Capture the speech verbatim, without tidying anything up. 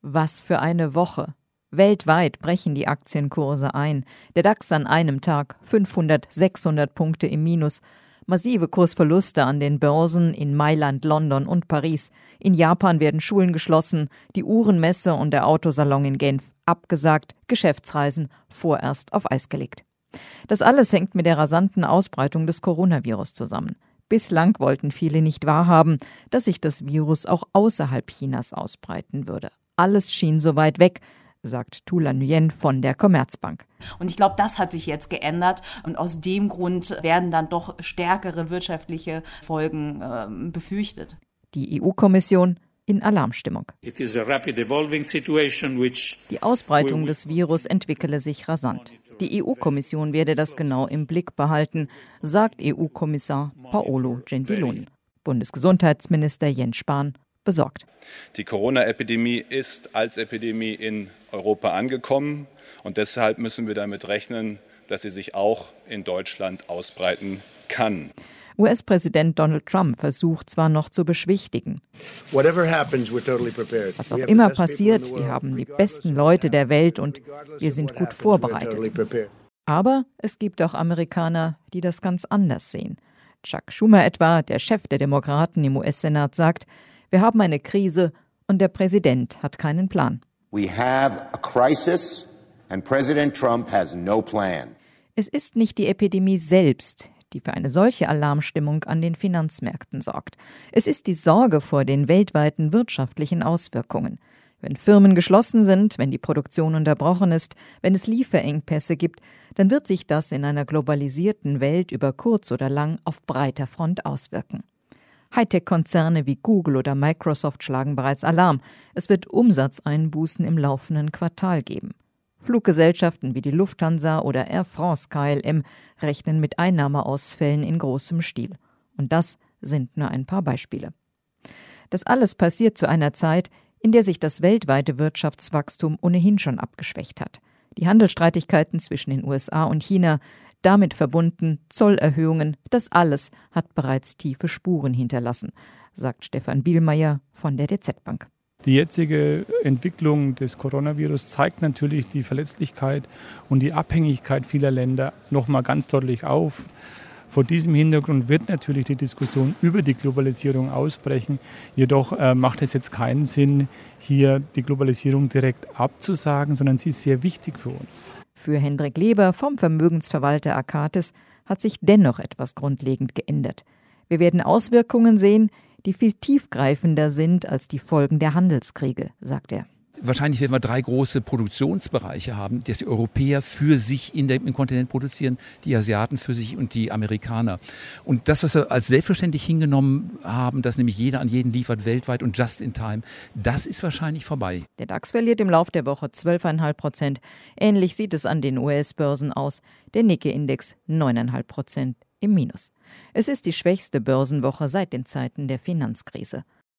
Was für eine Woche. Weltweit brechen die Aktienkurse ein. Der DAX an einem Tag fünfhundert, sechshundert Punkte im Minus. Massive Kursverluste an den Börsen in Mailand, London und Paris. In Japan werden Schulen geschlossen, die Uhrenmesse und der Autosalon in Genf abgesagt, Geschäftsreisen vorerst auf Eis gelegt. Das alles hängt mit der rasanten Ausbreitung des Coronavirus zusammen. Bislang wollten viele nicht wahrhaben, dass sich das Virus auch außerhalb Chinas ausbreiten würde. Alles schien so weit weg, sagt Tu La Nguyen von der Commerzbank. Und ich glaube, das hat sich jetzt geändert und aus dem Grund werden dann doch stärkere wirtschaftliche Folgen äh, befürchtet. Die E U-Kommission in Alarmstimmung. It is a rapid evolving situation which Die Ausbreitung des Virus entwickele sich rasant. Die E U-Kommission werde das genau im Blick behalten, sagt E U-Kommissar Paolo Gentiloni. Bundesgesundheitsminister Jens Spahn besorgt. Die Corona-Epidemie ist als Epidemie in Europa angekommen und deshalb müssen wir damit rechnen, dass sie sich auch in Deutschland ausbreiten kann. U S-Präsident Donald Trump versucht zwar noch zu beschwichtigen. Was auch immer passiert, wir haben die besten Leute der Welt und wir sind gut vorbereitet. Aber es gibt auch Amerikaner, die das ganz anders sehen. Chuck Schumer etwa, der Chef der Demokraten im U S-Senat, sagt, wir haben eine Krise und der Präsident hat keinen Plan. We have a crisis and President Trump has no plan. Es ist nicht die Epidemie selbst, die für eine solche Alarmstimmung an den Finanzmärkten sorgt. Es ist die Sorge vor den weltweiten wirtschaftlichen Auswirkungen. Wenn Firmen geschlossen sind, wenn die Produktion unterbrochen ist, wenn es Lieferengpässe gibt, dann wird sich das in einer globalisierten Welt über kurz oder lang auf breiter Front auswirken. Hightech-Konzerne wie Google oder Microsoft schlagen bereits Alarm. Es wird Umsatzeinbußen im laufenden Quartal geben. Fluggesellschaften wie die Lufthansa oder Air France K L M rechnen mit Einnahmeausfällen in großem Stil. Und das sind nur ein paar Beispiele. Das alles passiert zu einer Zeit, in der sich das weltweite Wirtschaftswachstum ohnehin schon abgeschwächt hat. Die Handelsstreitigkeiten zwischen den U S A und China, damit verbunden Zollerhöhungen, das alles hat bereits tiefe Spuren hinterlassen, sagt Stefan Bielmeier von der D Z Bank. Die jetzige Entwicklung des Coronavirus zeigt natürlich die Verletzlichkeit und die Abhängigkeit vieler Länder noch mal ganz deutlich auf. Vor diesem Hintergrund wird natürlich die Diskussion über die Globalisierung ausbrechen. Jedoch äh, macht es jetzt keinen Sinn, hier die Globalisierung direkt abzusagen, sondern sie ist sehr wichtig für uns. Für Hendrik Leber vom Vermögensverwalter Akatis hat sich dennoch etwas grundlegend geändert. Wir werden Auswirkungen sehen, die viel tiefgreifender sind als die Folgen der Handelskriege, sagt er. Wahrscheinlich werden wir drei große Produktionsbereiche haben, dass die Europäer für sich in dem Kontinent produzieren, die Asiaten für sich und die Amerikaner. Und das, was wir als selbstverständlich hingenommen haben, dass nämlich jeder an jeden liefert weltweit und just in time, das ist wahrscheinlich vorbei. Der DAX verliert im Lauf der Woche zwölf Komma fünf Prozent. Ähnlich sieht es an den U S-Börsen aus. Der Nikkei-Index neun Komma fünf Prozent im Minus. Es ist die schwächste Börsenwoche seit den Zeiten der Finanzkrise.